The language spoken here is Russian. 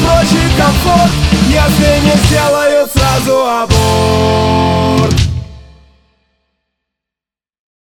прочь и комфорт, если не сделают сразу аборт.